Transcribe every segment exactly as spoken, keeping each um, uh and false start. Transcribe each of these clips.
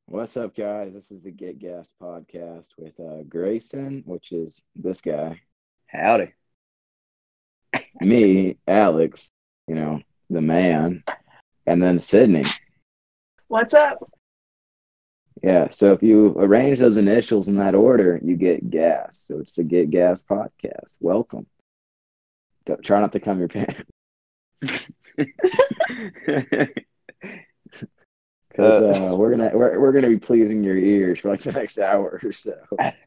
What's up, guys? This is the Get Gas podcast with uh, Grayson, which is this guy, Howdy. me, Alex, you know, the man, and then Sydney. What's up? Yeah, so if you arrange those initials in that order, you get gas. So it's the Get Gas podcast. Welcome. Don't, try not to come your pants because Uh, uh, we're gonna we're, we're gonna be pleasing your ears for like the next hour or so.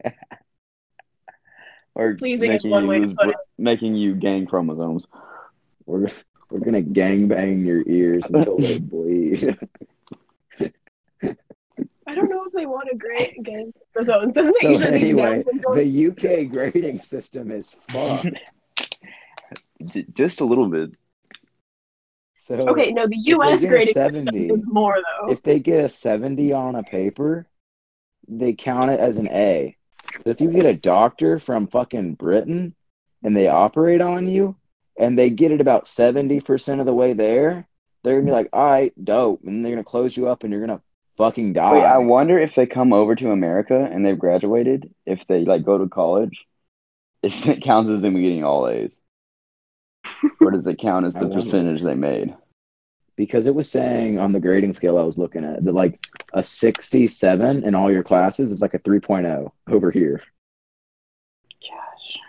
or Pleasing is making one you way to lose, put br- it. making you gain chromosomes. We're we're gonna gang bang your ears until they bleed. I don't know if they want a great game for zones. So So usually these anyway, names the U K grading system is fucked. J- Just a little bit. So Okay, no, the if they U S get a grading system seventy, is more though. if they get a seventy on a paper, they count it as an A. But if you get a doctor from fucking Britain and they operate on you and they get it about seventy percent of the way there, they're gonna be like, all right, dope. And they're gonna close you up and you're gonna fucking die. Wait, I wonder if they come over to America and they've graduated, if they like go to college, if it counts as them getting all A's, or does it count as I the wonder. percentage they made? Because it was saying on the grading scale I was looking at that like a sixty-seven in all your classes is like a three point oh over here. Gosh.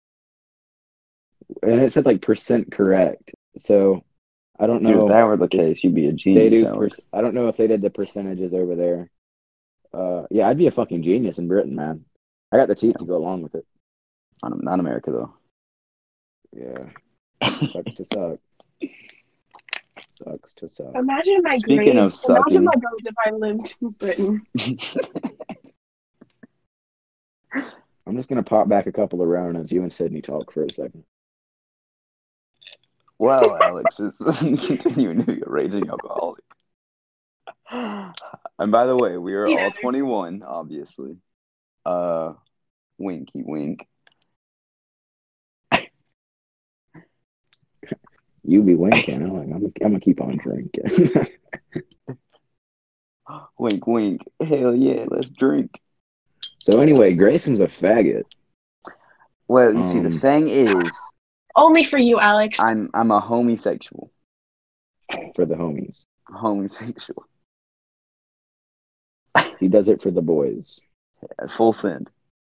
And it said like percent correct. So I don't Dude, know if that were the if case, you'd be a they genius, do. Alex. Per- I don't know if they did the percentages over there. Uh, yeah, I'd be a fucking genius in Britain, man. I got the teeth to go along with it. Not, not America, though. Yeah, sucks to suck. Sucks to suck. Imagine my Speaking of grades. Imagine sucking. my grades if I lived in Britain. I'm just gonna pop back a couple of Ronas. You and Sydney talk for a second. Well, Alex is continuing to be a raging alcoholic. And by the way, we are all Teenager. twenty-one, obviously. Uh, winky wink. You be winking. I'm like, I'm, I'm gonna keep on drinking. Wink wink. Hell yeah, let's drink. So anyway, Grayson's a faggot. Well, you see, the Um, thing is, Only for you, Alex. I'm I'm a homosexual. for the homies. Homosexual. He does it for the boys. Full send.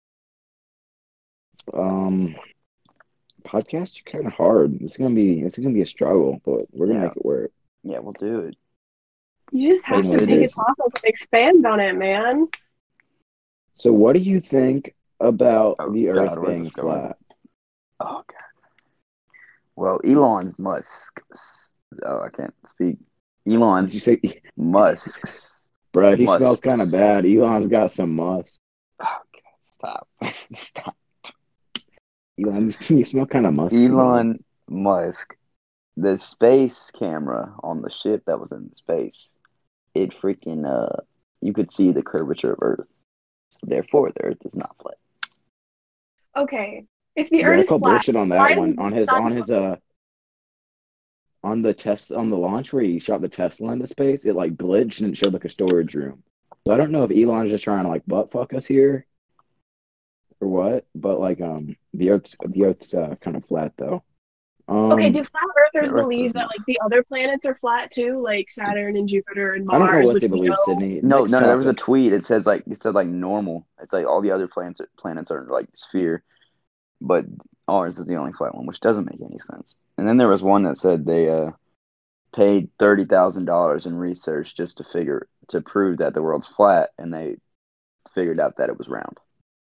Um, podcasts are kind of hard. It's gonna be it's gonna be a struggle, but we're gonna Yeah. make it work. Yeah, we'll do it. You just have Anyway, to pick a there's- topic and expand on it, man. So, what do you think about Oh, the God, Earth where's being this going? flat? Oh God. Well, Elon's Musk. Oh, I can't speak. Elon Did you say, Musk's. bro? He Musk. smells kind of bad. Elon's got some musk. Oh God, stop. Stop. Elon, you smell kind of musky. Elon Musk, the space camera on the ship that was in space, it freaking uh, you could see the curvature of Earth. Therefore, the Earth is not flat. Okay, if the Yeah, Earth I is call flat, bullshit on why that is one. the On his sun on his uh on the test on the launch where he shot the Tesla into space, it like glitched and it showed like a storage room. So I don't know if Elon's just trying to like butt fuck us here or what, but like um the Earth's the Earth's uh, kind of flat though. Um, Okay, do flat earthers the Earth believe is that not. like the other planets are flat too, like Saturn and Jupiter and I don't know Mars, what which they we believe, know? Sydney. No, Next no, no. There was a topic. tweet. It says like it said like normal. It's like all the other planets planets are like sphere, but ours is the only flat one, which doesn't make any sense. And then there was one that said they uh paid thirty thousand dollars in research just to figure to prove that the world's flat, and they figured out that it was round.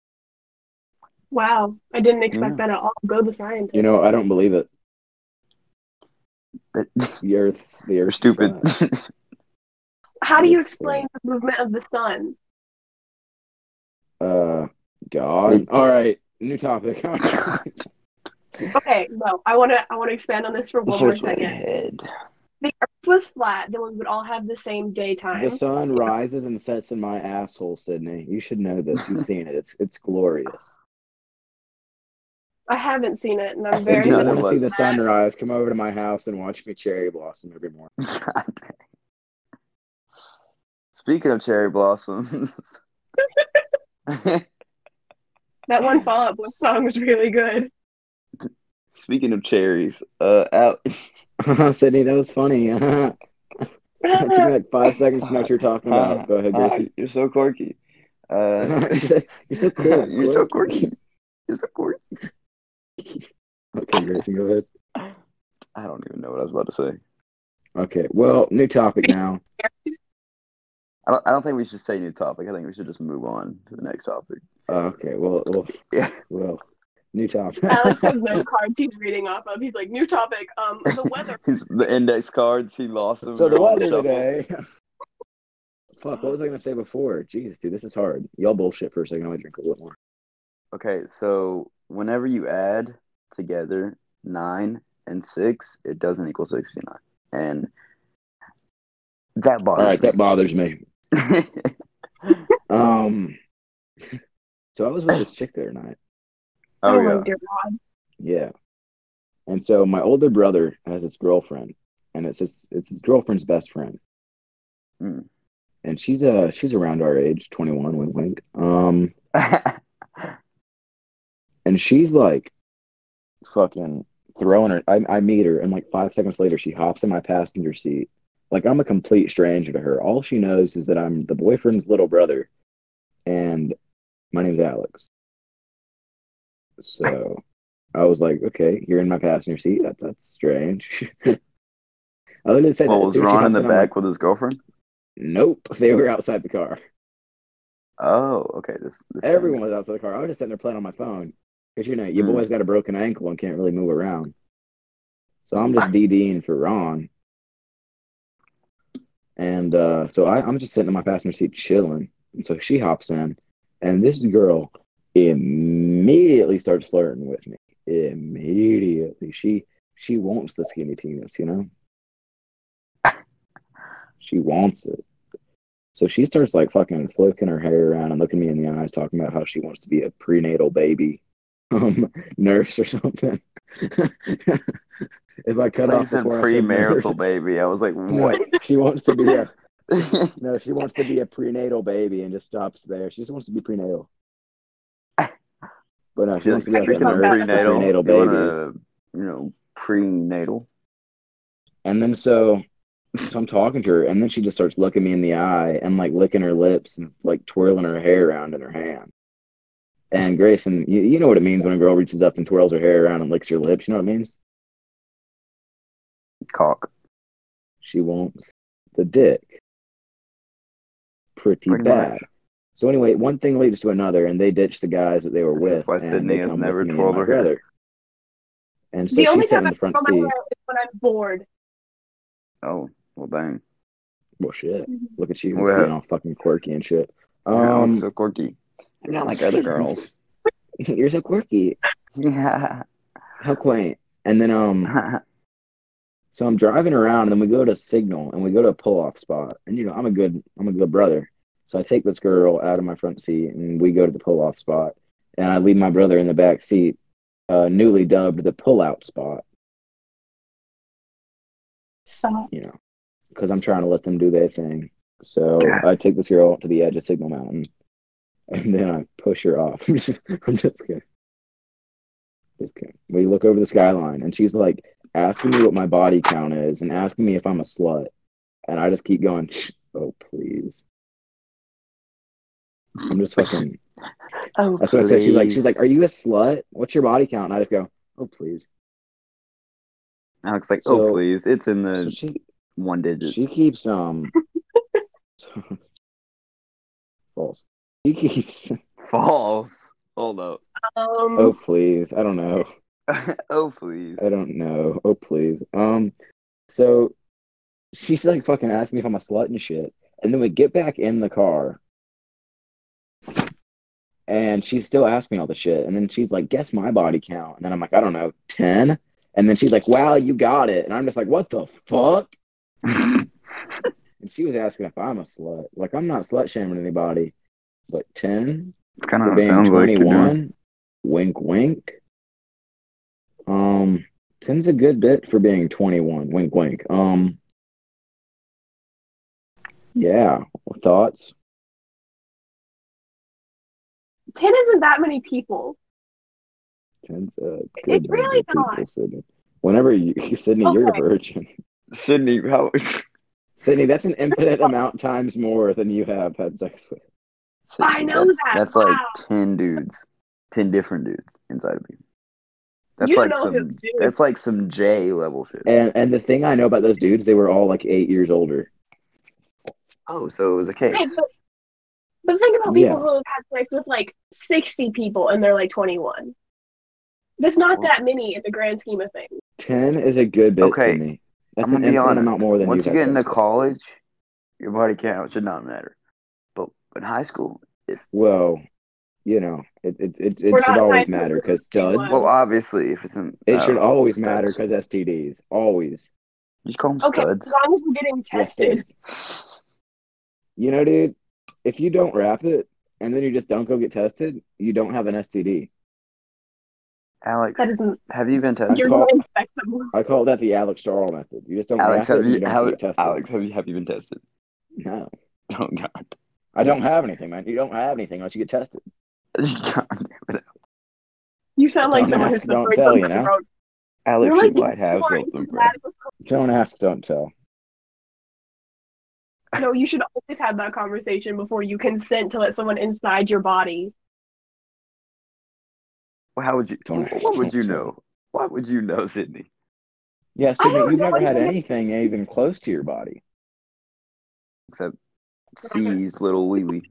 Wow, I didn't expect Yeah. that at all. Go the scientists. You know, I don't believe it. That, The Earth's the you're Earth's stupid. flat. How do you It's, explain the movement of the sun? Uh, God. It- All right, new topic. Okay, no, I want to I want to expand on this for one more Here's my second. head. The Earth was flat, then we would all have the same daytime. The sun rises and sets in my asshole, Sydney. You should know this. You've seen it. It's it's glorious. I haven't seen it, and I'm very. If you None want of to see us. the sunrise, come over to my house and watch me cherry blossom every morning. God dang. Speaking of cherry blossoms, That one Fall Out Boy song was really good. speaking of cherries, uh, Al- Sydney, that was funny. It took me like five seconds to know what you're talking about. Go ahead, Gracie. You're so quirky. Uh, You're so cool. You're so quirky. You're so quirky. Okay, Gracie, go ahead. I don't even know what I was about to say. Okay, well, new topic now. I don't. I don't think we should say new topic. I think we should just move on to the next topic. Okay, well, well, Yeah. well, new topic. Alex has no cards he's reading off of. He's like, new topic. Um, the weather. His, the index cards, he lost them. So the They're all weather shuffled. today. Fuck, what was I gonna say before? Jeez, dude, this is hard. Y'all bullshit for a second. I'll drink a little more. Okay, so whenever you add together nine and six, it doesn't equal sixty-nine, and that bothers All right, me. that bothers me. Um, so I was with this chick the other night. oh, Oh my yeah. dear God. Yeah, and so my older brother has this girlfriend, and it's his it's his girlfriend's best friend, Mm. and she's uh she's around our age, twenty-one, wink wink. Um, and she's like, fucking throwing her. I I meet her, and like five seconds later, she hops in my passenger seat. Like I'm a complete stranger to her. All she knows is that I'm the boyfriend's little brother, and my name's Alex. So I was like, okay, you're in my passenger seat. That, that's strange. I literally said Well, that. As was soon as she Ron in hops the in, I'm back like, with his girlfriend? nope. They were outside the car. Oh, okay. This, this Everyone was outside the car. I was just sitting there playing on my phone. Because, you know, your Mm. boy's got a broken ankle and can't really move around. So I'm just DDing for Ron. And uh, so I, I'm just sitting in my passenger seat chilling. And so she hops in. And this girl immediately starts flirting with me. Immediately. She she wants the skinny penis, you know? She wants it. So she starts like fucking flicking her hair around and looking me in the eyes, talking about how she wants to be a prenatal baby um, nurse or something. If I cut Like you off said, before I said premarital nurse. baby. I was like, No, what? she wants to be a no. She wants to be a prenatal baby and just stops there. She just wants to be prenatal. But no, she She's wants like, to be like a speaking of nurse for prenatal, prenatal you want babies. to, you know, prenatal. And then so, so I'm talking to her, and then she just starts looking me in the eye and like licking her lips and like twirling her hair around in her hand. And Grayson, you, you know what it means when a girl reaches up and twirls her hair around and licks your lips. You know what it means? Cock. She wants the dick. Pretty, Pretty bad. much. So anyway, one thing leads to another, and they ditch the guys that they were This with, is why and Sydney they has come never with me and twirled my her hair. brother. And so The only she's sitting time in I the front curl my seat. hair is when I'm bored. Oh, well, dang. Well, shit. Look at you Well, being all fucking quirky and shit. um, Um, so quirky. I'm not like other girls. you're so quirky. Yeah. How quaint. And then um, so I'm driving around, and then we go to Signal, and we go to a pull-off spot. And you know, I'm a good, I'm a good brother. So I take this girl out of my front seat, and we go to the pull-off spot, and I leave my brother in the back seat, uh, newly dubbed the pull-out spot. Stop. You know, because I'm trying to let them do their thing. So I take this girl to the edge of Signal Mountain, and then I push her off. I'm just, I'm just kidding. Just kidding. We look over the skyline, and she's like asking me what my body count is, and asking me if I'm a slut, and I just keep going. Oh please. I'm just fucking. Oh, That's what I said. She's like, she's like, "Are you a slut? What's your body count?" And I just go, "Oh please." Alex like, So- oh, please. It's in the So she one digits. she keeps um false. She keeps. False. Hold up. Um, Oh please. I don't know. Oh, please. I don't know. Oh please. Um. So she's like fucking asking me if I'm a slut and shit, and then we get back in the car. And she's still asking me all the shit. And then she's like, guess my body count. And then I'm like, I don't know, ten? And then she's like, wow, you got it. And I'm just like, what the fuck? And she was asking if I'm a slut. Like, I'm not slut shaming anybody. But ten? It's kind For of being sounds like you're doing. twenty-one? Wink, wink. Um, ten's a good bit for being twenty-one. Wink, wink. Um, yeah. Thoughts? ten isn't that many people. Ten's a It's good number really of people, not. Sydney. Whenever you, Sydney, you're a Okay. virgin. Sydney, how? Sydney, that's an infinite amount times more than you have had sex with. I Sydney, know that's, that. That's Wow. like ten dudes, ten different dudes inside of you. That's You like know some. those dudes. That's like some J level shit. And and the thing I know about those dudes, they were all like eight years older. Oh, so it was a case. Hey, but, but think about people Yeah. who have had sex with like sixty people and they're like twenty-one. That's not Well- that many in the grand scheme of things. Ten is a good bit, Okay, Sydney. That's I'm an gonna be infinite honest. amount more than Once you've you had get into sex with. college, your body count should not matter. But in high school, if Well, you know, it it it, We're it should not in high always school, matter we're because twenty-one. studs. well, obviously, if it's in, It I should don't know, always matter studs. because S T Ds. Always. You just call them Okay, studs. as long as we're getting Yeah, tested. studs. You know, dude, if you don't wrap it and then you just don't go get tested, you don't have an S T D. Alex, That isn't. have you been tested? You're call- going to infect them. I call that the Alex Charles method. You just don't Alex, wrap it have and you you? don't How, get tested. Alex, have you? Have you been tested? No. Oh God. I don't have anything, man. You don't have anything unless you get tested. God damn it. You sound like Don't someone ask, who's don't suffering tell, from you know? throat. Alex, You're you like, might have you are something, bro. incompatible. Don't ask, don't tell. No, you should always have that conversation before you consent to let someone inside your body. Well, how would you? Don't ask, What would don't you tell. know? What would you know, Sydney? Yeah, I Sydney, don't you've know never had anything. anything even close to your body. Except C's little wee wee.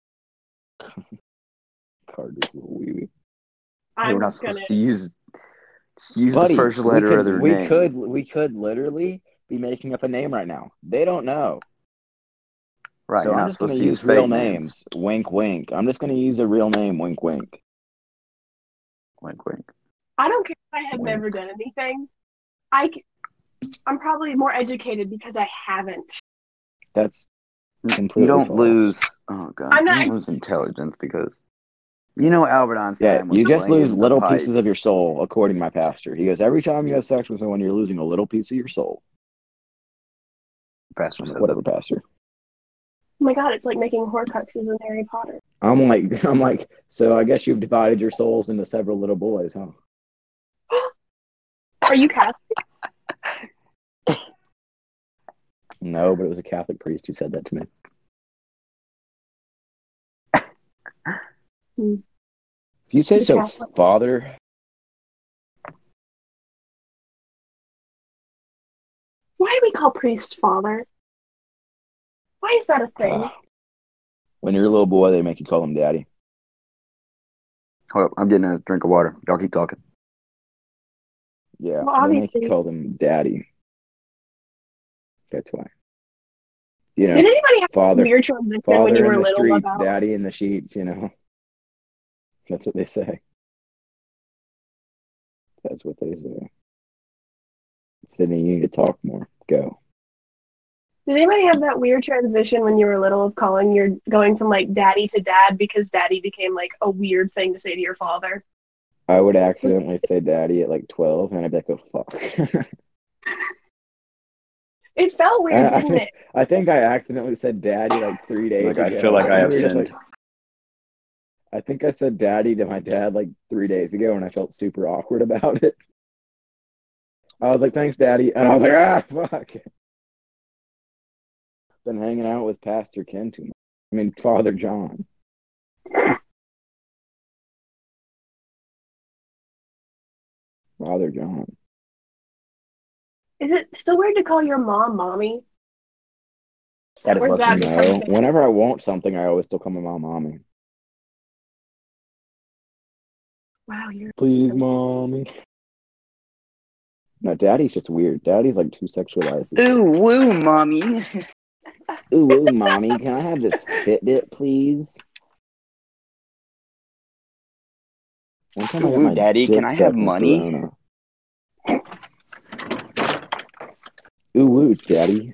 Carter's little wee wee. Hey, we're I'm not just gonna. supposed to use just use Buddy, the first we letter could, of their we name. could, we could literally be making up a name right now. They don't know. Right, So you're I'm not just going supposed to to use use real fake names. names. Wink, wink. I'm just going to use a real name. Wink, wink. Wink, wink. I don't care if I have Wink. never done anything. I, c- I'm probably more educated because I haven't. That's You completely don't false. lose. Oh God, I'm you not- don't lose intelligence because you know Albert Einstein Yeah, was you just playing lose the little pipe. pieces of your soul, according to my pastor. He goes, every time you have sex with someone, you're losing a little piece of your soul. Pastor I'm said like, whatever, pastor. Oh my god, it's like making Horcruxes in Harry Potter. I'm like, I'm like, so I guess you've divided your souls into several little boys, huh? Are you Catholic? No, but it was a Catholic priest who said that to me. Hmm. If you say You're so, Catholic. Father. Why do we call priests father? Why is that a thing? Uh, when you're a little boy, they make you call him daddy. Hold up, I'm getting a drink of water. Y'all keep talking. Yeah, Well, they make obviously. you call them daddy. That's why. You know, Did anybody have a father, weird transition father when you in were the little streets, about? daddy in the sheets. You know, that's what they say. That's what they say. Sydney, you need to talk more. Go. Did anybody have that weird transition when you were little of calling your going from like daddy to dad because daddy became like a weird thing to say to your father? I would accidentally say daddy at like twelve, and I'd be like, oh, fuck. It felt weird, I, didn't it? I think I accidentally said daddy like three days Like, ago. I feel like I have We were just sinned. like- I think I said daddy to my dad like three days ago, and I felt super awkward about it. I was like, thanks, daddy. And I was like, ah, fuck. Been hanging out with Pastor Ken too much. I mean, Father John. Father John. Is it still weird to call your mom mommy? That is Where's less that than become? No, whenever I want something, I always still call my mom mommy. Wow, you're Please, mommy. No, daddy's just weird. Daddy's like too sexualized. Ooh, woo, mommy. Ooh, ooh, mommy, can I have this Fitbit, please? One time I got Ooh, my daddy, dick can I stuck have in money? Corona. Ooh, woo, daddy.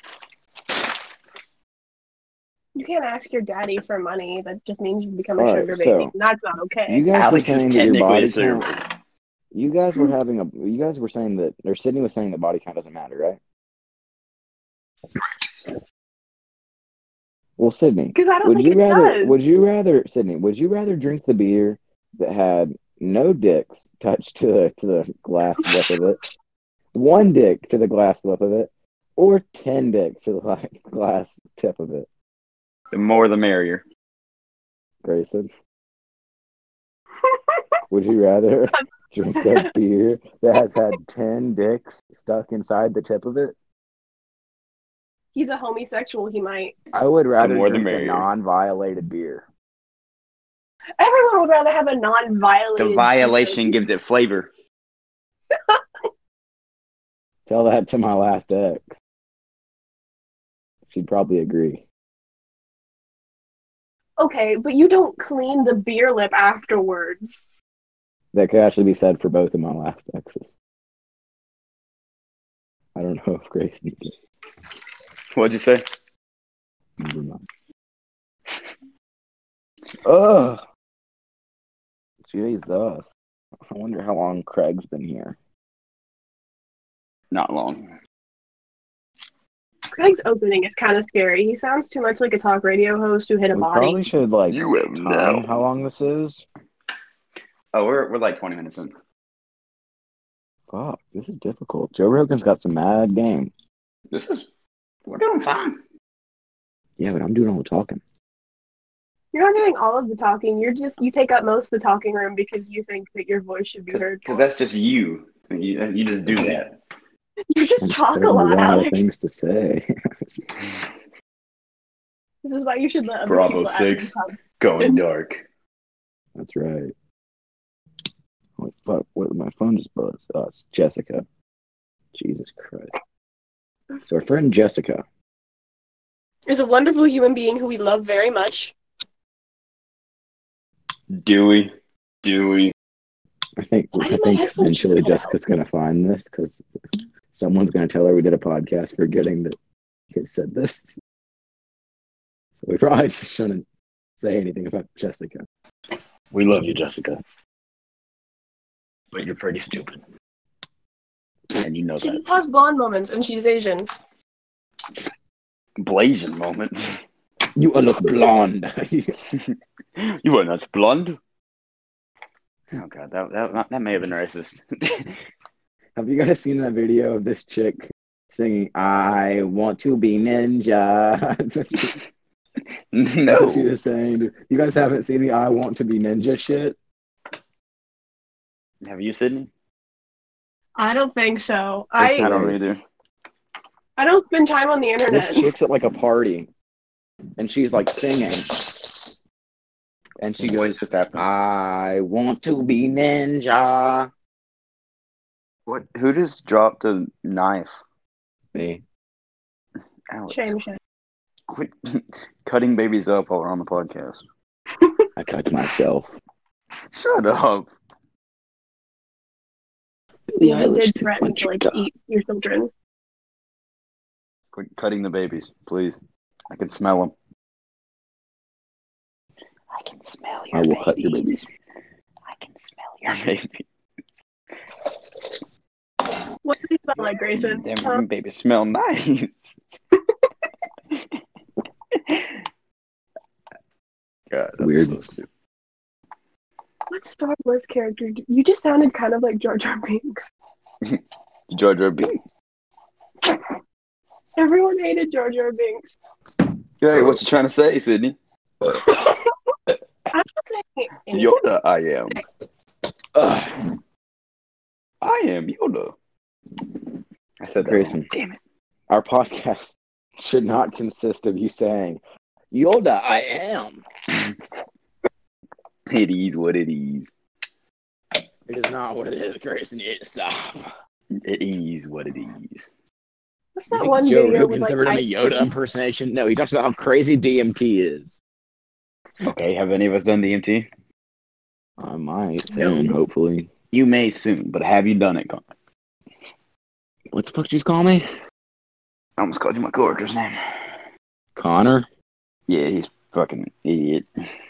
you can't ask your daddy for money. That just means you become a All right, sugar so, baby. And that's not okay. You guys Alex were is saying that your technically body a sugar count. You guys were having a. You guys were saying that, or Sydney was saying that body count doesn't matter, right? Well, Sydney, Because I don't would think you it rather? does. Would you rather, Sydney? Would you rather drink the beer that had no dicks touched to the to the glass lip of it, one dick to the glass lip of it, or ten dicks to the like, glass tip of it? The more the merrier. Grayson, would you rather drink a beer that has had ten dicks stuck inside the tip of it? He's a homosexual. He might. I would rather more the drink a merrier. non-violated beer. Everyone would rather have a non-violated. The violation gives it flavor. Tell that to my last ex. She'd probably agree. Okay, but you don't clean the beer lip afterwards. That could actually be said for both of my last exes. I don't know if Grace needs it. What'd you say? Never mind. Ugh. Jesus. I wonder how long Craig's been here. Not long. Craig's opening is kind of scary. He sounds too much like a talk radio host who hit a We body. probably should like You have time no- how long this is. Oh, we're we're like twenty minutes in. Fuck, this is difficult. Joe Rogan's got some mad game. This is we're doing fine. Yeah, but I'm doing all the talking. You're not doing all of the talking. You're just you take up most of the talking room because you think that your voice should be heard. Because that's just you. you. You just do that. You just I'm talk a starting to lot, run out of Alex. things to say. This is why you should let other Bravo people ask six. you something. Going dark. That's right. Oh, fuck, what, my phone just buzzed. Oh, it's Jessica. Jesus Christ. So our friend Jessica. Is a wonderful human being who we love very much. Dewey. Dewey. I think Why I did my think headphones eventually just cut out? Jessica's gonna find this because someone's gonna tell her we did a podcast forgetting that he said this. So we probably just shouldn't say anything about Jessica. We love you, Jessica. But you're pretty stupid. And you know She that. has blonde moments and she's Asian. Blazing moments. You are not blonde. You are not blonde. Oh god, that that that may have been racist. Have you guys seen that video of this chick singing "I want to be ninja"? That's what she- that's what she No. was saying. You guys haven't seen the "I want to be ninja" shit? Have you, Sydney? I don't think so. It's I I don't either. I don't spend time on the internet. This chick's at like a party, and she's like singing, and she What goes, just happened? "I want to be ninja." What? Who just dropped a knife? Me. Alex, Shame, shame. quit cutting babies up while we're on the podcast. I cut myself. Shut up. The You Eilish did can threaten punch to your like dog. eat your children. Quit cutting the babies, please. I can smell them. I can smell your I will babies. cut your babies. I can smell your babies. What do you smell like, Grayson? Them Huh? babies smell nice. God, that was Weird. so stupid. What Star Wars character? Do- you just sounded kind of like Jar Jar Binks. Jar Jar Binks. Everyone hated Jar Jar Binks. Hey, what you trying to say, Sydney? I'm not saying anything. Yoda, I am. Ugh. I am Yoda. I said that Grayson. wrong. Damn it. Our podcast should not consist of you saying, "Yoda, I am." It is what it is. It is not what it is, Grayson. You need to stop. It is what it is. What's You that think one Joe video with Rogan's like ever done a ice Yoda cream? impersonation? No, he talks about how crazy D M T is. Okay, have any of us done D M T? I might soon, No. hopefully. You may soon, but have you done it, Connor? What the fuck did you just call me? I almost called you my coworker's name. Connor? Yeah, he's fucking idiot.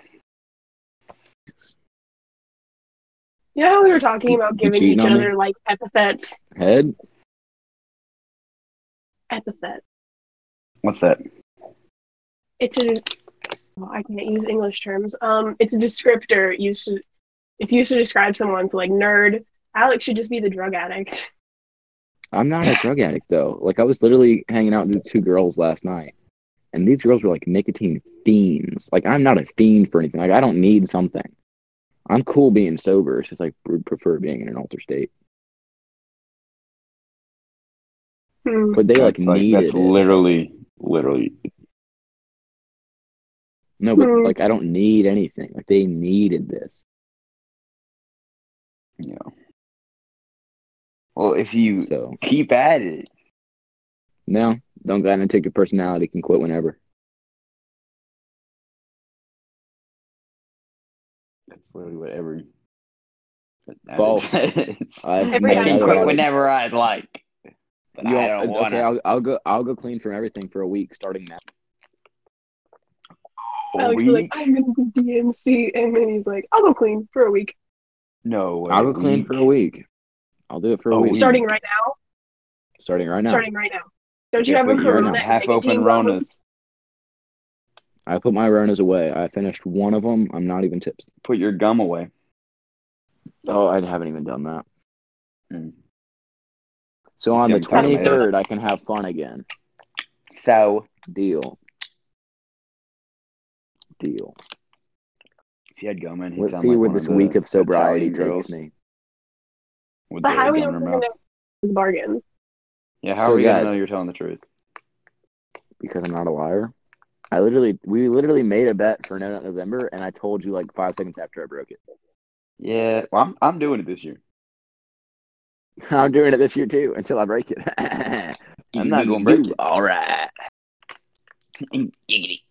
You know how we were talking about You giving cheating each on me? other like epithets? Head? Epithet. What's that? It's a. Well, I can't use English terms. Um, it's a descriptor used to. It's used to describe someone. So like nerd. Alex should just be the drug addict. I'm not a drug addict though. Like I was literally hanging out with two girls last night, and these girls were like nicotine fiends. Like I'm not a fiend for anything. Like I don't need something. I'm cool being sober. It's just like would prefer being in an altered state. Hmm. But they like That's like needed that's it. literally, literally. No, but Hmm. like I don't need anything. Like they needed this. Yeah. Well, if you So keep at it, no, don't got an addictive personality. Can quit whenever. that's literally what every False. addict says. I have Every I known can addict other quit knows. addicts. whenever I'd like, but You I don't, don't wanna. okay, I'll, I'll go. I'll go clean from everything for a week, starting now. A Alex is like, week? I'm gonna do D M C, and then he's like, I'll go clean for a week. No way. I'll a go clean week? for a week. I'll do it for a A week. week. Starting right now. Starting right now. Starting right now. Don't You you have gotta a put your right Corona now. and half-open nicotine Ronas. gums? I put my Ronas away. I finished one of them. I'm not even tipsy. Put your gum away. Oh, I haven't even done that. Mm. So You on the haven't taken my twenty-third, I can have fun again. So, Deal. Deal. if you had gum in, he'd Let's sound see like where one this of the week of sobriety Italian takes girls me. with But the how do we gum know in if her we're mouth. gonna bargain? Yeah, how So, are we gonna guys- know you're telling the truth? Because I'm not a liar. I literally, we literally made a bet for No Nut November, and I told you like five seconds after I broke it. Yeah, well, I'm I'm doing it this year. I'm doing it this year too until I break it. I'm not gonna break it. All right. Giggity.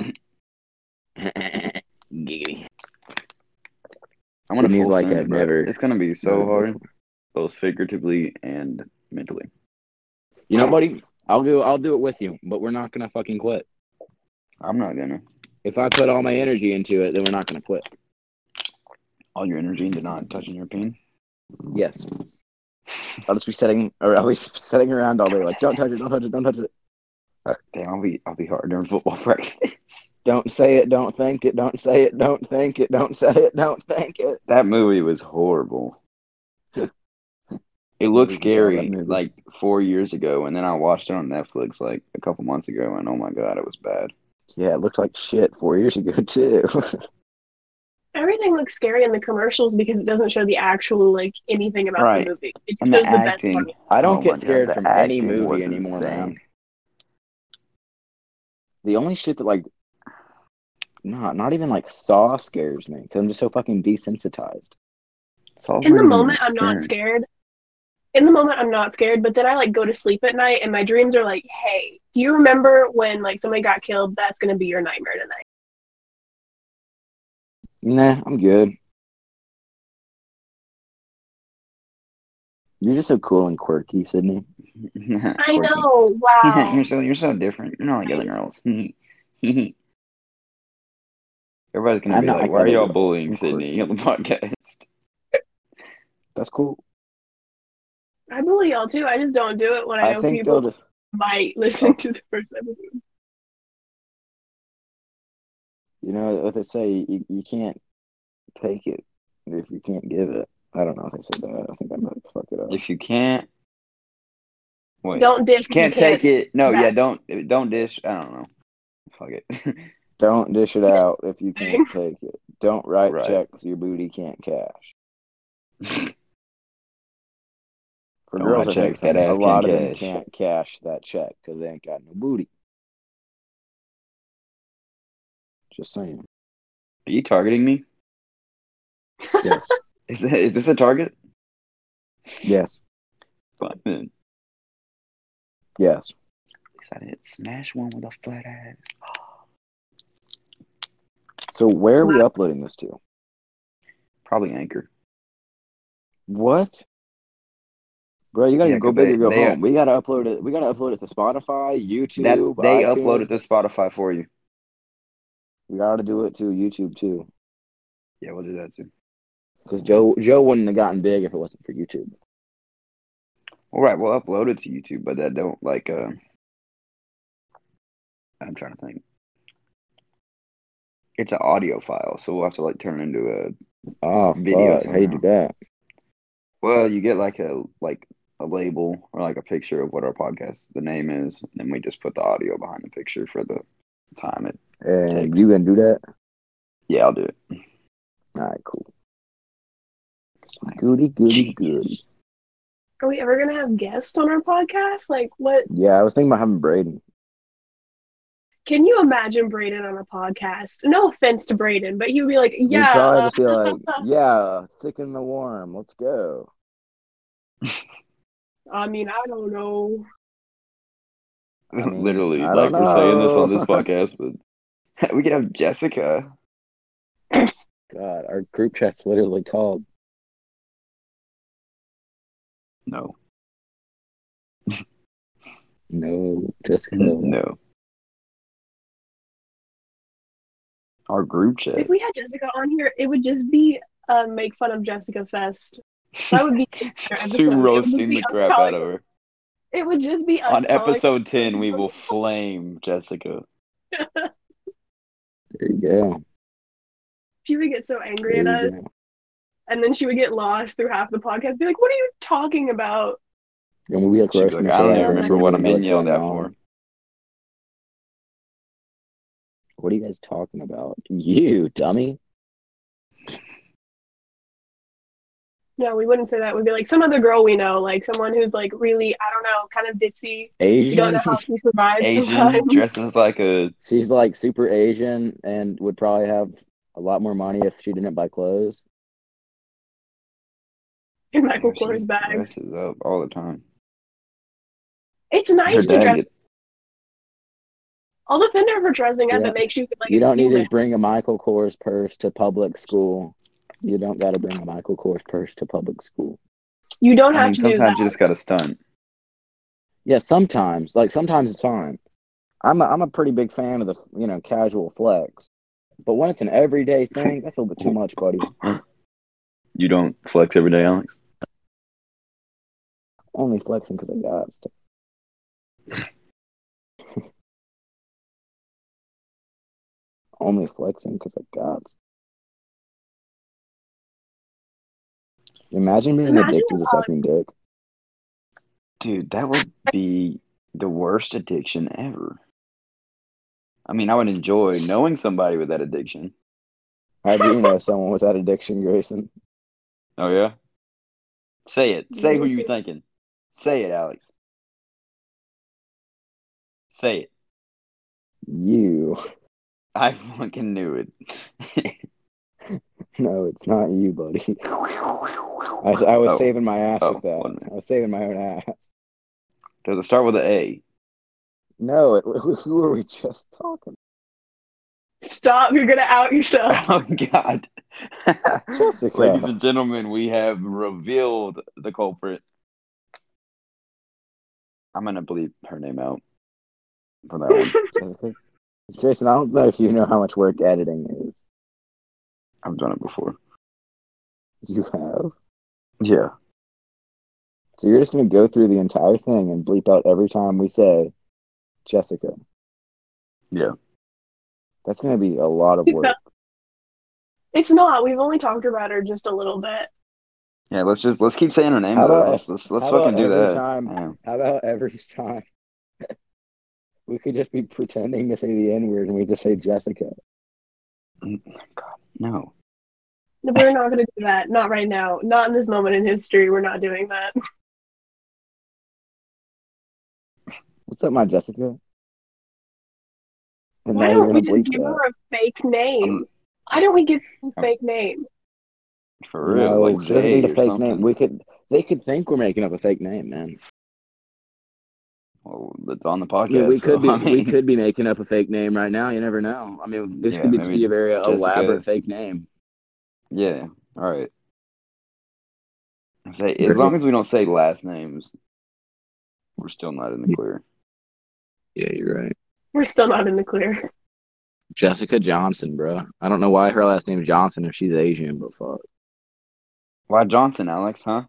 Giggity. I'm gonna Sydney's full like send I've it, bro. never It's gonna be so done it hard, before. both figuratively and mentally. You know, buddy, I'll go. I'll do it with you, but we're not gonna fucking quit. I'm not gonna. If I put all my energy into it, then we're not gonna quit. All your energy into not touching your peen. Yes. I'll just be sitting, or I'll be sitting around all day, like, don't touch it, don't touch it, don't touch it. Damn, I'll be I'll be hard during football practice. Don't say it, don't think it, don't say it, don't think it, don't say it, don't think it. That movie was horrible. It looked Never even saw that scary movie. like four years ago, and then I watched it on Netflix like a couple months ago, and oh my god, it was bad. Yeah, it looked like shit four years ago too. Everything looks scary in the commercials because it doesn't show the actual like anything about Right. the movie. It just And the shows the best acting. part. I don't Oh my get God, scared the from any acting movie was anymore, man. insane. The only shit that like, not not even like Saw scares me because I'm just so fucking desensitized. Saw's In not the even moment, I'm not scary. scared. In the moment, I'm not scared, but then I like go to sleep at night, and my dreams are like, "Hey, do you remember when like somebody got killed? That's gonna be your nightmare tonight." Nah, I'm good. You're just so cool and quirky, Sydney. I Quirky. know. Wow. You're so you're so different. You're not like other girls. Everybody's gonna I'm be not like, like "Why are other y'all girls. bullying I'm Sydney quirky. on the podcast?" That's cool. I bully y'all too. I just don't do it when I, I know think people they'll just. might listen to the first episode. You know what they say? You, you can't take it if you can't give it. I don't know if I said that. I think I might fuck it up. If you can't, wait, Don't dish. if you can't if you take it. No, That- yeah, don't don't dish. I don't know. Fuck it. Don't dish it out if you can't take it. Don't write Right. checks your booty can't cash. For Don't girls, write I think checks that some, a ass lot of can't them cash. can't cash that check because they ain't got no booty. Just saying. Are you targeting me? Yes. Is that, is this a target? Yes. Fine then. Yes. Excited. Smash one with a flat ass. So where are we uploading this to? Probably Anchor. What? Bro, you gotta Yeah, go 'cause big they- or go they- home. We gotta upload it. We gotta upload it to Spotify, YouTube, That they iTunes. upload it to Spotify for you. We gotta do it to YouTube too. Yeah, we'll do that too. Because Joe Joe wouldn't have gotten big if it wasn't for YouTube. All right, we'll upload it to YouTube, but that don't like. Uh, I'm trying to think. It's an audio file, so we'll have to like turn it into a Oh video fuck! How you do somehow. that? Well, you get like a like a label or like a picture of what our podcast the name is, and then we just put the audio behind the picture for the time it And takes. you gonna do that? Yeah, I'll do it. All right, cool. Goody, goody, Jeez. goody. Are we ever gonna have guests on our podcast? Like, what? Yeah, I was thinking about having Braden. Can you imagine Braden on a podcast? No offense to Braden, but he would be like, He'd "Yeah, probably uh, just be like, "Yeah, thick and the warm. Let's go." I mean, I don't know." I mean, Literally, I like don't we're saying this on know. this podcast, but we could have Jessica. God, our group chat's literally called. No, No, Jessica. no. Our group chat. If we had Jessica on here, it would just be uh, make fun of Jessica Fest. That would be our Just episode. It would roasting just be the us crap calling- out of her. It would just be us On calling- episode ten, we will flame Jessica. There you go. She would get so angry There at you us, go. and then she would get lost through half the podcast. Be like, "What are you talking about?" And we'll be like She'd be roasting like, the I don't shit even out of her, remember we what don't I'm even know being what's yelled going at on. for. What are you guys talking about? You dummy. No, we wouldn't say that. We'd be like some other girl we know, like someone who's like really, I don't know, kind of ditzy. We don't Asian. know how she survives Asian, sometimes. dresses like a She's like super Asian and would probably have a lot more money if she didn't buy clothes. In Michael she Kors bag. dresses up all the time. It's Her nice to dad dress. get, I'll defend her for dressing up. Yeah. It makes you feel like You a don't need human. to bring a Michael Kors purse to public school. You don't got to bring a Michael Kors purse to public school. You don't I have mean, to do sometimes that. you just got to stunt. Yeah, sometimes. Like sometimes it's fine. I'm a, I'm a pretty big fan of the you know casual flex, but when it's an everyday thing, that's a little bit too much, buddy. You don't flex every day, Alex? Only flexing because I got stuff. Only flexing because I got stuff. Imagine being Imagine addicted to if, sucking dick. Dude, that would be the worst addiction ever. I mean, I would enjoy knowing somebody with that addiction. How do you know someone with that addiction, Grayson? Oh, yeah? Say it. Say who You you're too. thinking. Say it, Alex. Say it. You. I fucking knew it. No, it's not you, buddy. I, was- I was Oh. saving my ass Oh, with that. one minute. I was saving my own ass. Does it start with an A? No, it, who were we just talking? Stop! You're gonna out yourself. Oh, God. Jessica. Ladies and gentlemen, we have revealed the culprit. I'm going to bleep her name out for that one. Jessica. Grayson, I don't know if you know how much work editing is. I've done it before. You have? Yeah. So you're just going to go through the entire thing and bleep out every time we say Jessica. Yeah. That's going to be a lot of It's work. not. It's not. We've only talked about her just a little bit. Yeah, let's just let's keep saying her name How though. about- let's let's, let's how fucking about do every that. time- Yeah. How about every time we could just be pretending to say the N-word and we just say Jessica? God, no. We're not gonna do that. Not right now. Not in this moment in history. We're not doing that. What's up, my Jessica? And Why now you're don't we going to just bleep give that. her a fake name? Um, Why don't we give her a um, fake name? For real, No, like she doesn't Jay need a or fake something. name. We could, they could think we're making up a fake name, man. Well, it's on the podcast. Yeah, we could so, be, I mean, we could be making up a fake name right now. You never know. I mean, this Yeah, could be, maybe be a very Jessica- elaborate fake name. Yeah. All right. Say as long as we don't say last names, we're still not in the clear. Yeah, you're right. We're still not in the clear. Jessica Johnson, bro. I don't know why her last name is Johnson if she's Asian, but fuck. Why Johnson, Alex? Huh?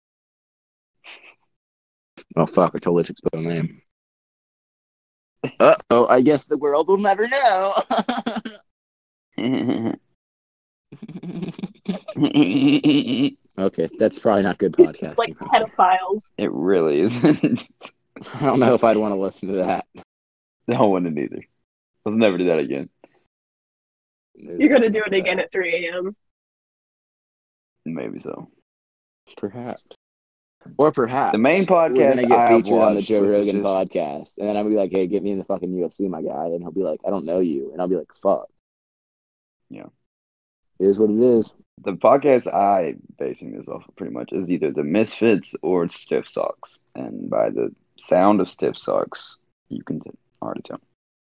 Oh fuck! I totally took the name. Uh oh! I guess the world will never know. Okay, that's probably not good podcasting. Like pedophiles. It really isn't. I don't know if I'd want to listen to that. I don't want it either. Let's never do that again. You're gonna do it again at three a.m. Maybe so. Perhaps. Or perhaps The main we're podcast gonna get I featured on the watched Joe was Rogan just- podcast, and then I'm gonna be like, "Hey, get me in the fucking U F C, my guy," and he'll be like, "I don't know you," and I'll be like, "Fuck." Yeah. It is what it is. The podcast I basing this off of pretty much is either the Misfits or Stiff Socks, and by the sound of Stiff Socks, you can t- already tell.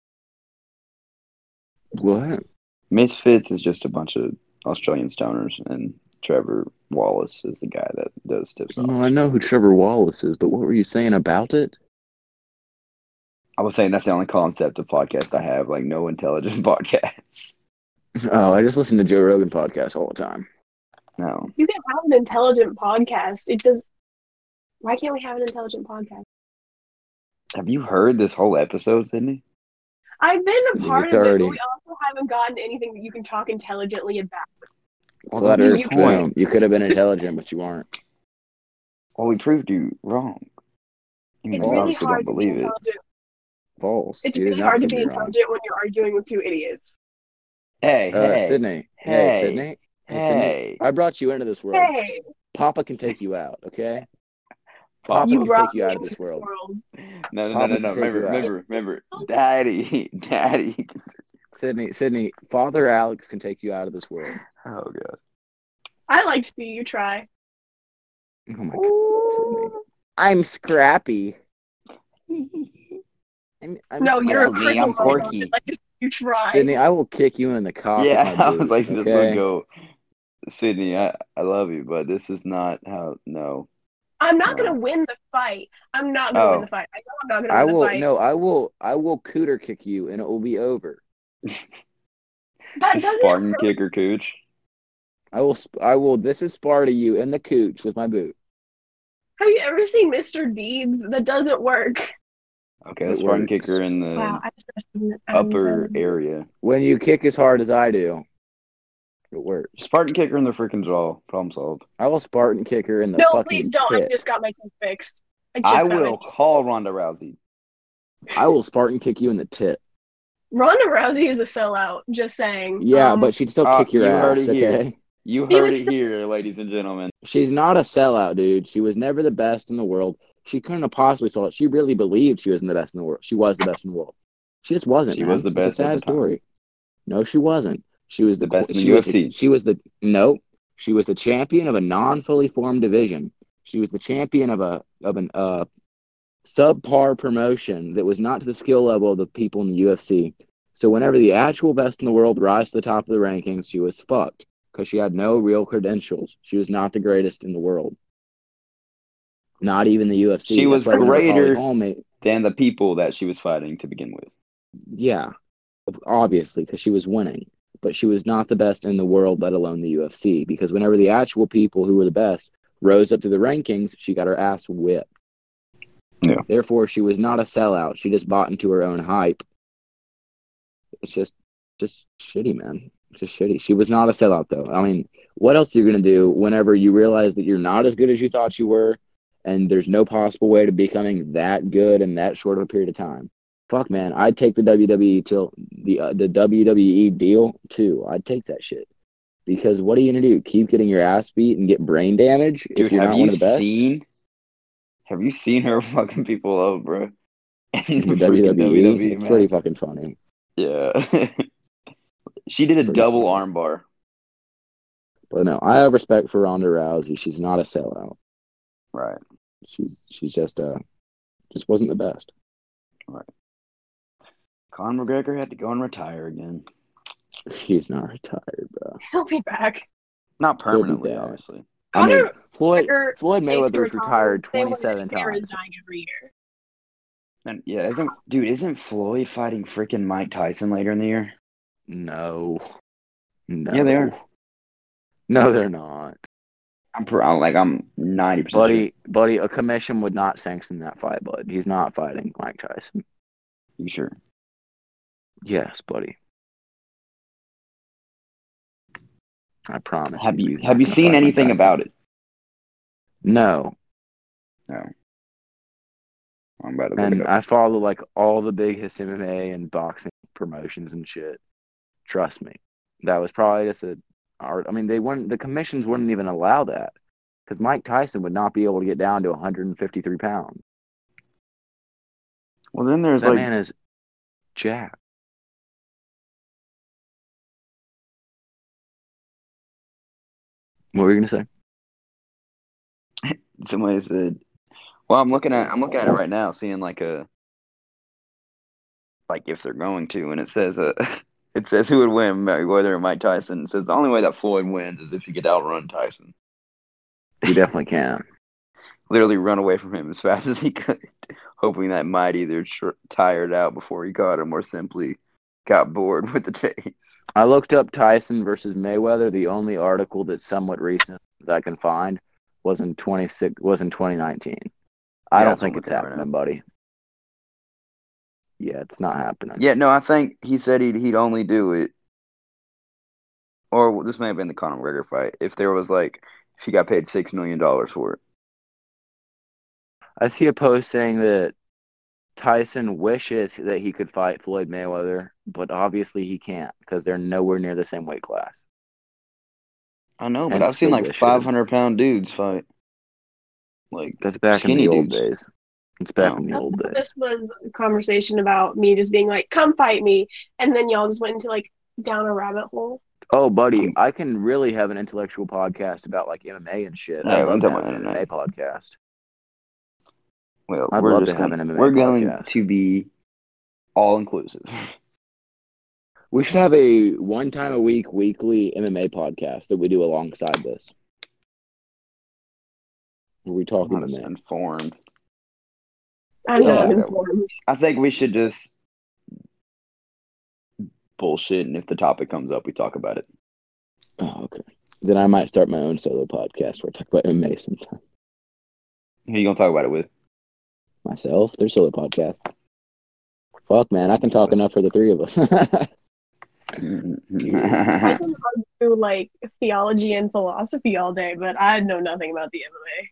What? Misfits is just a bunch of Australian stoners, and Trevor Wallace is the guy that does Stiff Socks. No, I know who Trevor Wallace is, but what were you saying about it? I was saying that's the only concept of podcast I have, like no intelligent podcasts. Oh, I just listen to Joe Rogan podcast all the time. No. You can have an intelligent podcast. It does. Why can't we have an intelligent podcast? Have you heard this whole episode, Sydney? I've been a It's part of it, already- but we also haven't gotten anything that you can talk intelligently about. Well, Flat that's the Earth, point. boom. You could have been intelligent, but you weren't. Well, we proved you wrong. You It's you really obviously hard don't to be believe it. intelligent. False. It's You did really not hard to prove be me wrong. intelligent when you're arguing with two idiots. Hey, Uh, hey, Sydney. Hey, hey, Sydney. Hey, Sydney. hey. I brought you into this world. Hey, Papa can take you out, okay? Papa Papa you can brought take you me out of into this world. No, no, no, Papa no, no. can take Remember, you out. remember, remember. Daddy, Daddy. Sydney, Sydney, Father Alex can take you out of this world. Oh god. I like to see you try. Oh my god, Sydney. I'm scrappy. I'm, I'm No, you're a That's me, criminal. I'm Corky. I'd like to see you try. Sydney, I will kick you in the cock Yeah, with my I boot, was like, just okay? let go. Sydney, I, I love you, but this is not how. No. I'm not No. gonna win the fight. I'm not gonna win Oh. the fight. I know I'm not gonna I win will the fight. no, I will I will cooter kick you and it will be over. That Just doesn't Spartan hurt. kicker cooch. I will sp- I will this is Sparta you in the cooch with my boot. Have you ever seen Mister Deeds? That doesn't work. Okay, It the Spartan works. kicker in the Wow, I just rested it. I'm upper so- area. When you kick as hard as I do, it works. Spartan kicker in the freaking jaw. Problem solved. I will Spartan kick her in the No, fucking please don't. I tit. just got my teeth fixed. I, just I got my will teeth- call Ronda Rousey. I will Spartan kick you in the tit. Ronda Rousey is a sellout. Just saying. Yeah, Um, but she'd still uh, kick your you heard ass, it here. okay? You He heard would it still- here, ladies and gentlemen. She's not a sellout, dude. She was never the best in the world. She couldn't have possibly sold it. She really believed she wasn't the best in the world. She was the best in the world. She just wasn't. She man. was the best It's a at sad the time. story. No, she wasn't. She was the, The best in the she was U F C. the- she was the no. She was the champion of a non-fully formed division. She was the champion of a of an uh subpar promotion that was not to the skill level of the people in the U F C. So whenever the actual best in the world rise to the top of the rankings, she was fucked because she had no real credentials. She was not the greatest in the world. Not even the U F C. She That's was why whenever Holly greater- Holm made- Than the people that she was fighting to begin with. yeah, obviously, because she was winning. But she was not the best in the world, let alone the U F C. Because whenever the actual people who were the best rose up to the rankings, she got her ass whipped. Yeah. Therefore, she was not a sellout. She just bought into her own hype. It's just, just shitty, man. It's just shitty. She was not a sellout, though. I mean, what else are you gonna do whenever you realize that you're not as good as you thought you were, and there's no possible way to becoming that good in that short of a period of time? Fuck, man, I'd take the W W E till the uh, the W W E deal too. I'd take that shit because what are you gonna do? Keep getting your ass beat and get brain damage Dude, if you're have not you one of the best? seen? Have you seen her fucking people up, bro? In the Freaking W W E, W W E, it's man. pretty fucking funny. Yeah. She did a Pretty double funny. armbar. But no, I have respect for Ronda Rousey. She's not a sellout. Right. She's she's just uh just wasn't the best. Conor McGregor had to go and retire again. He's not retired, bro. He'll be back. Not He'll be permanently, back. obviously. I mean, Conor Floyd McGregor Floyd needs to Mayweather's retire retired the same way that twenty-seven Cher times. is dying every year. And yeah, isn't dude, isn't Floyd fighting freaking Mike Tyson later in the year? No, no. Yeah, they are. No, they're not, I'm pr- I'm like I'm ninety percent buddy. Buddy, a commission would not sanction that fight, bud. He's not fighting Mike Tyson. sure. You sure? Yes, buddy. I promise. Have you he's not have you gonna seen fight Mike anything Tyson. about it? No. No. I'm about to look it And up. I follow like all the biggest M M A and boxing promotions and shit. Trust me, that was probably just a art. I mean, they wouldn't. The commissions wouldn't even allow that because Mike Tyson would not be able to get down to one hundred fifty-three pounds. Well, then there's That like man is jacked. What were you gonna say? somebody said. Well, I'm looking at I'm looking at it right now, seeing like a like if they're going to, and it says uh, it says who would win, Mayweather or Mike Tyson. It says the only way that Floyd wins is if he could outrun Tyson. He definitely can. Literally run away from him as fast as he could, hoping that might either tr- tired out before he caught him or simply got bored with the chase. I looked up Tyson versus Mayweather. The only article that's somewhat recent that I can find was in twenty-six was in twenty nineteen. I Yeah, don't that's what think I'm it's looking at right happening, now. buddy. Yeah, it's not happening. Yeah, no, I think he said he'd he'd only do it, or this may have been the Conor McGregor fight, if there was like if he got paid six million dollars for it. I see a post saying that Tyson wishes that he could fight Floyd Mayweather, but obviously he can't because they're nowhere near the same weight class. I know, but Hence I've seen the like wishes. five hundred pound dudes fight. Like That's back in skinny the old dudes. days. It's back Oh. in the I old thought days. this was a conversation about me just being like, "Come fight me," and then y'all just went into like down a rabbit hole. Oh, buddy, Um, I can really have an intellectual podcast about like M M A and shit. Yeah, I'd we love can to talk have an about M M A internet. podcast. Well, I'd we're love just to have going an M M A we're going podcast. to be all inclusive. We should have a one time a week weekly M M A podcast that we do alongside this. Where we talk I'm M not M A. informed. I'm Yeah. not informed. I think we should just bullshit, and if the topic comes up, we talk about it. Oh, okay. Then I might start my own solo podcast where I talk about M M A sometime. Who are you gonna talk about it with? Myself, their solo podcast. Fuck, man, I can talk enough for the three of us. I can argue like theology and philosophy all day, but I know nothing about the M M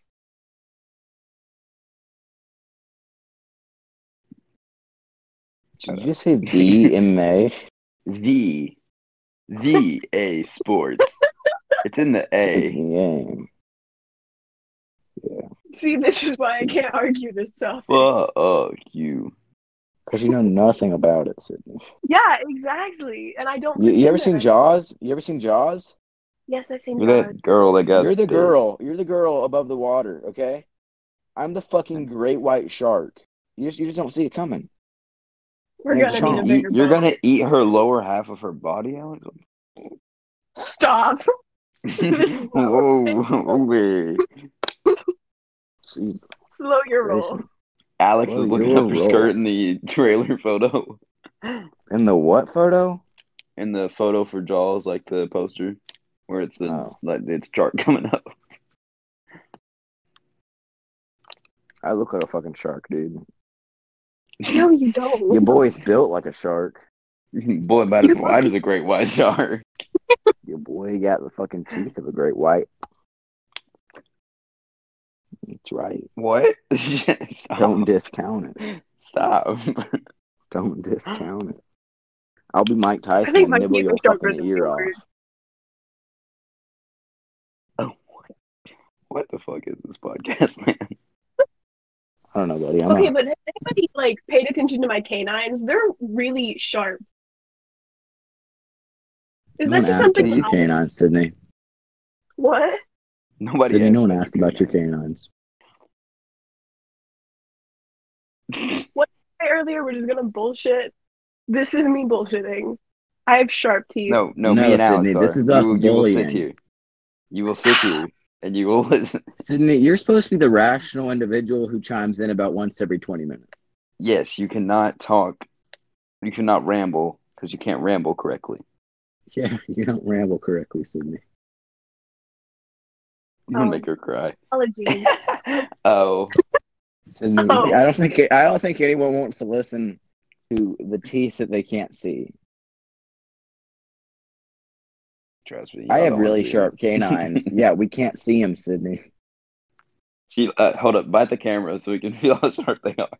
Did you just say the M M A? the the A Sports. It's in the A. Game. Yeah. A. See, this is why I can't argue this topic. Fuck you. Because you know nothing about it, Sydney. Yeah, exactly. And I don't. You, you ever pretend seen that I- Jaws? You ever seen Jaws? Yes, I've seen You're Jaws. that girl that got You're the bit. girl. You're the girl above the water, okay? I'm the fucking great white shark. You just, you just don't see it coming. We're You're gonna You're need a gonna, bigger eat, you're boat. gonna eat her lower half of her body, Alex? Stop. Whoa, okay. Jesus. Slow your roll. Grayson. Alex Slow is looking your up her roll. skirt in the trailer photo. In the what photo? In the photo for Jaws, like the poster, where it's the Oh. like it's shark coming up. I look like a fucking shark, dude. No, you don't. Your boy's built like a shark. Boy, about as wide as a great white shark. Your boy got the fucking teeth of a great white. That's right. What? Stop. Don't discount it. Stop. Don't discount it. I'll be Mike I Tyson think and my nibble teeth your are sharper fucking than ear off. yours. Oh, what? What the fuck is this podcast, man? I don't know, buddy. I'm Okay, a, but has anybody like paid attention to my canines? They're really sharp. Is no that one just asked something? about your I- canines, Sydney. What? Nobody Sydney, asked no one about asked about your canines. canines. Earlier, we're just gonna bullshit. This is me bullshitting. I have sharp teeth. No, no, No, me and Alex Sydney, are. this is you, us will- you will sit bullying. here. You will sit here and you will listen. Sydney, you're supposed to be the rational individual who chimes in about once every twenty minutes. Yes, you cannot talk. You cannot ramble because you can't ramble correctly. Yeah, you don't ramble correctly, Sydney. I'm gonna Oh. make her cry. Apologies. Oh, Sydney, Oh. I don't think I don't think anyone wants to listen to the teeth that they can't see. Trust me. I y'all have don't wanna really see sharp it. canines. Yeah, we can't see them, Sydney. She, uh, hold up, bite the camera so we can feel how sharp they are.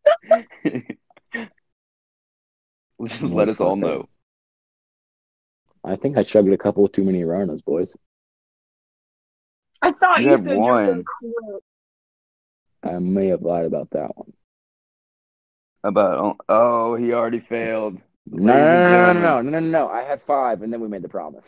Just let us all Motherfucker. know. I think I chugged a couple too many Ronas, boys. I thought You you, had said you were one. going to quit. I may have lied about that one. About oh, he already failed. No, Ladies and no, no, no, gentlemen. no, no, no, no. I had five, and then we made the promise.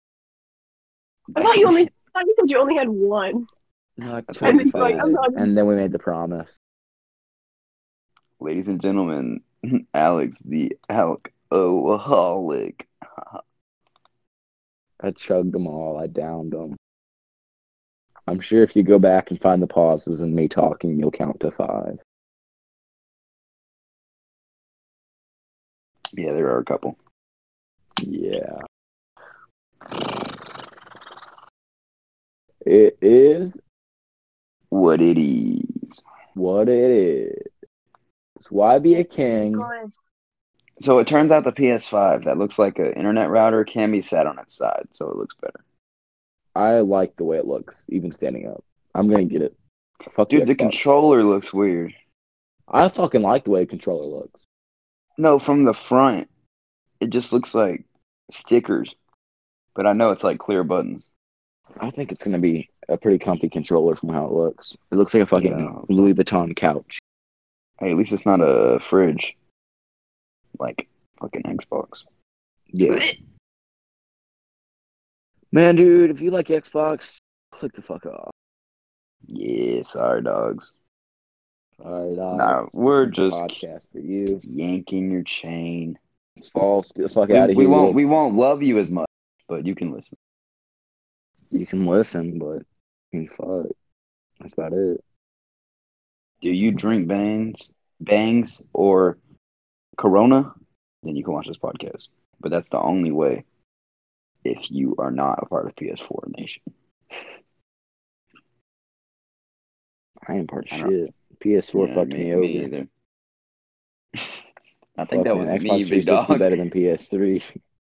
I thought you only. I thought you said you only had one. No, I That's And what then he chugged you're like, said. I'm five, not. and then we made the promise. Ladies and gentlemen, Alex the alcoholic. I chugged them all. I downed them. I'm sure if you go back and find the pauses and me talking, you'll count to five. Yeah, there are a couple. Yeah. It is What it is. what it is. Why be a king? So it turns out the P S five that looks like an internet router can be sat on its side, so it looks better. I like the way it looks, even standing up. I'm gonna get it. Fuck Dude, the Xbox. controller looks weird. I fucking like the way the controller looks. No, from the front, it just looks like stickers. But I know it's like clear buttons. I think it's gonna be a pretty comfy controller from how it looks. It looks like a fucking Yeah, I hope so. Louis Vuitton couch. Hey, at least it's not a fridge. Like fucking Xbox. Yeah. Man, dude, if you like Xbox, click the fuck off. Yeah, sorry, dogs. All right, uh, Nah, this we're is the just podcast for you. yanking your chain. False, get the fuck We, out of we here. won't Will. we won't love you as much, but you can listen. You can listen, but I mean, fuck. That's about it. Do you drink bangs, bangs or Corona? Then you can watch this podcast. But that's the only way if you are not a part of P S four Nation. I ain't part of I don't- shit. P S four Yeah, fucked me, me, me over. either. I think that Fucking was Xbox me, three big sixty dog. better than P S three.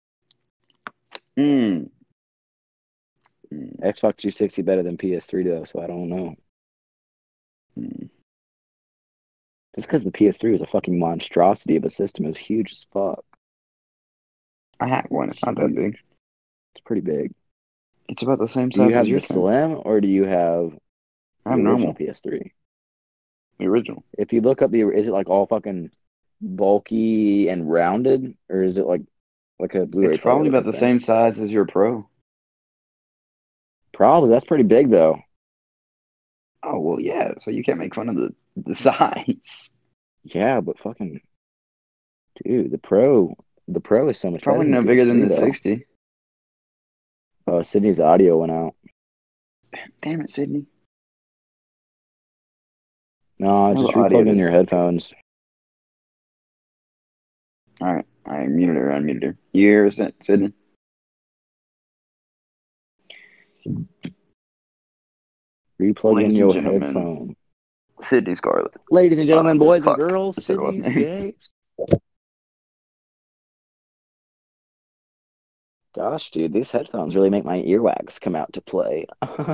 Mm. Mm. Xbox three sixty better than P S three though, so I don't know. Mm. Just because the P S three was a fucking monstrosity of a system, it was huge as fuck. I have one. It's not that big. It's pretty big. It's about the same Do you size as have your the thing. Slim or do you have I the have original normal. P S three? The original. If you look up the, is it like all fucking bulky and rounded, or is it like like a Blu-ray It's player probably about looking the thing? same size as your Pro. Probably. That's pretty big though. Oh well, yeah. So you can't make fun of the the size. Yeah, but fucking dude, the Pro, the Pro is so much better Probably than no the bigger than P S three the though. sixty. Oh, Sydney's audio went out. Damn it, Sydney. No, No, just the audio replug in did. your headphones. All right, I muted her. Unmuted her. You hear us, Sydney? Replug in Ladies and your gentlemen, headphone. Sydney Scarlett. Ladies and gentlemen, Um, boys and fuck. girls, I said her last Sydney's name. gay. Gosh, dude, these headphones really make my earwax come out to play.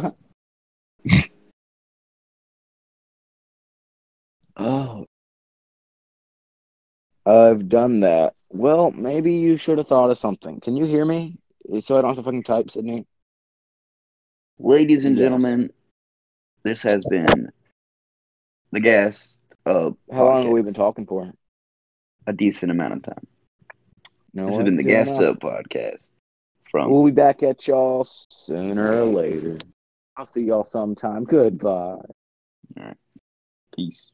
Oh, I've done that. Well, maybe you should have thought of something. Can you hear me? So I don't have to fucking type, Sydney. Ladies and Yes. gentlemen, this has been the Gas Up How long have we podcast. been talking for? A decent amount of time. No, This what? has been the Good Gas enough. Up podcast. From We'll be back at y'all sooner or later. I'll see y'all sometime. Goodbye. All right. Peace.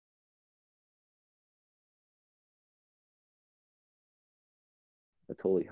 I totally